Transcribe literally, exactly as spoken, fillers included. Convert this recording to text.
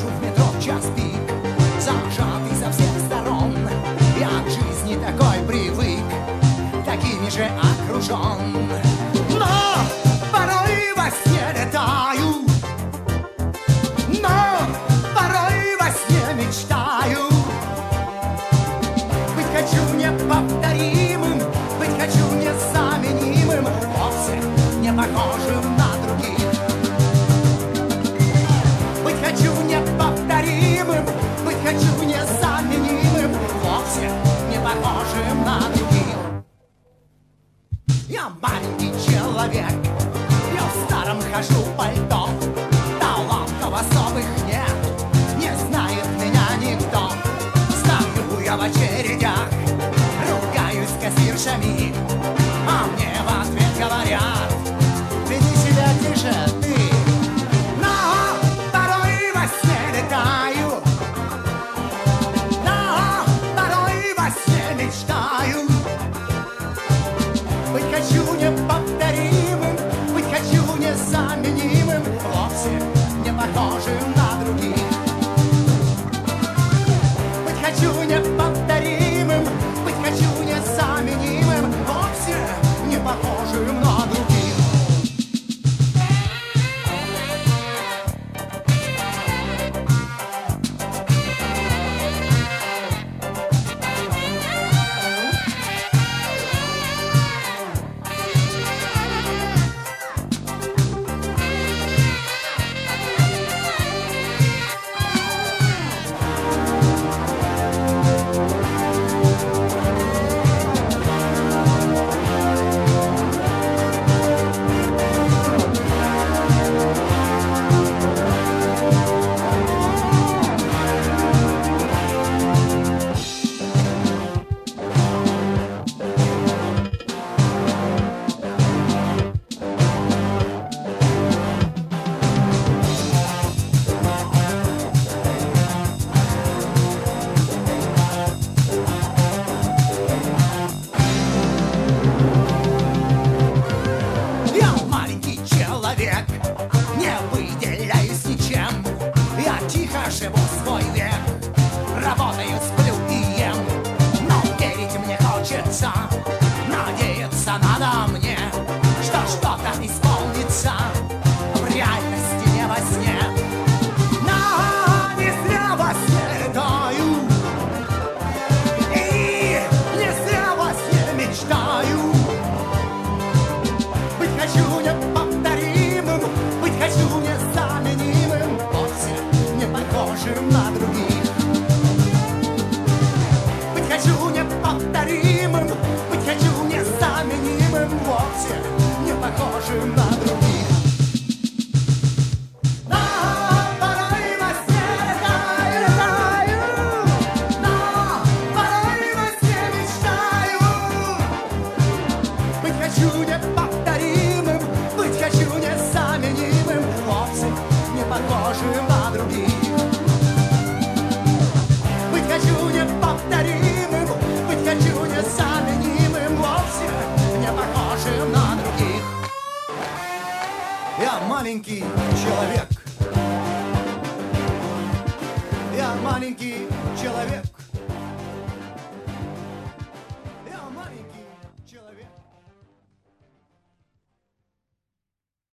вижу в метро в час пик, зажатый со всех сторон. Я к жизни такой привык, такими же окружен. Но порой во сне летаю, но порой во сне мечтаю. Быть хочу неповторимым, быть хочу незаменимым, вовсе не похожим на других. Быть хочу неповторимым, быть хочу незаменимым, вовсе не похожим на других. Я маленький человек, я в старом хожу пальто. Талантов особых нет, не знает меня никто. Стою я в очередях, ругаюсь с кассиршами, а мне в ответ говорят: веди себя тише, ты. Но порой во сне летаю, но порой во сне мечтаю. Быть хочу неповторимым, быть хочу незаменимым, вовсе не похожим на других. Быть хочу неповторимым, быть хочу незаменимым, вовсе не похожим на других. Не выделяюсь ничем, я тихо живу свой век, работаю, сплю и ем. Но верить мне хочется, надеяться надо мне, что что-то исполнится в реальности, не во сне. Но не зря во сне летаю, и не зря во сне мечтаю. Быть хочу неповторимым, быть хочу незаменимым, вовсе не похожим на других. Быть хочу неповторимым, быть хочу незаменимым, вовсе не похожим на других. Но порой во сне летаю, летаю, но порой во сне мечтаю. Быть хочу неповторимым, быть хочу незаменимым, вовсе не похожим на других. Быть хочу неповторимым, быть хочу незаменимым, вовсе не похожим на других. Я маленький человек, я маленький человек.